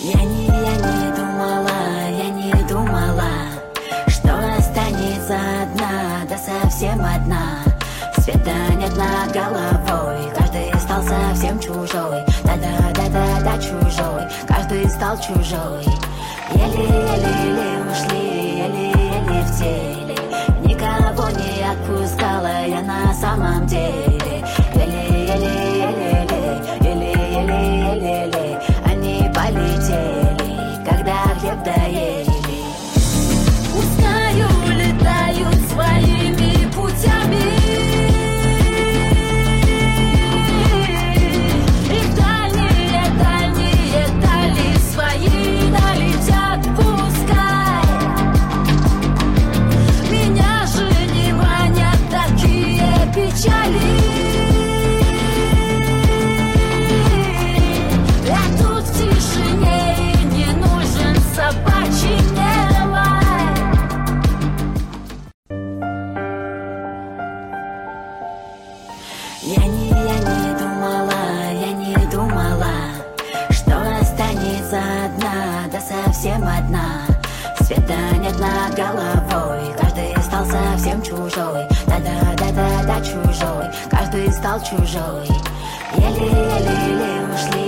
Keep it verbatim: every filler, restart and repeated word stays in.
Я не, я не думала, я не думала, что останется одна, да совсем одна. Света нет над головой, каждый стал совсем чужой. Да-да-да-да-да, чужой, каждый стал чужой. Еле-еле ушли, еле-еле в теле. Никого не отпускала я на самом деле. Еле-еле-еле-еле, еле-еле-еле-еле. Они полетели, когда хлеб доели. Пускай улетают своими путями. Их дальние, дальние дали свои долетят, пускай. Меня же не манят такие печали. Я тут в тишине и не нужен собачий мне лай. Я не, я не думала, я не думала, что останется одна, да совсем одна. Света нет над головой, каждый стал совсем чужой. Да-да-да-да-да, чужой, каждый стал чужой. Еле-еле ушли,